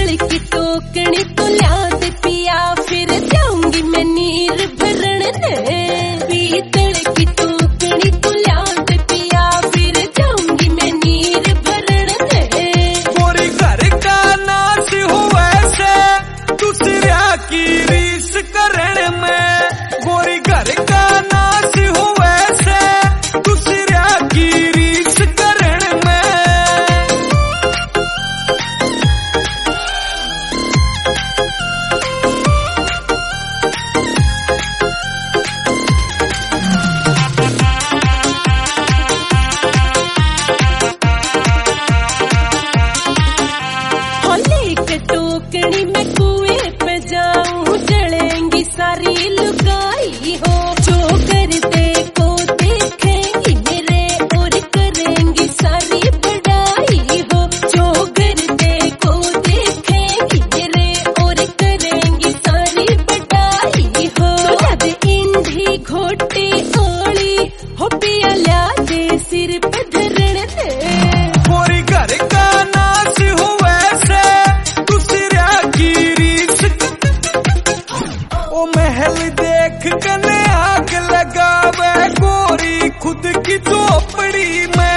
पीतल की टोकनी तो ला दे पिया, फिर जाऊंगी मैं नीर भरण ने। पीतल की टोकनी तो ला दे पिया, फिर जाऊंगी मैं नीर भरण ने। गोरी घर का नाश हो वैसे दूसरा की रीस करण में, गोरी घर का नाश हो वैसे दूसरा की रीस करण में। टोकनी में कुएं पे जाऊं, जलेंगी सारी लुगाई हो। जो करते को देखेंगी मेरे और करेंगी सारी बड़ाई हो। जो करते को देखेंगी मेरे और करेंगी सारी बड़ाई हो। ला दे इंधी घोटी ओली हो पिया, ला दे सिर पे धरण दे। गोरी घर का नाश हो वैसे दूसरा की रीस, ओ महल देख कने आग लगावे गोरी खुद की झोपड़ी में।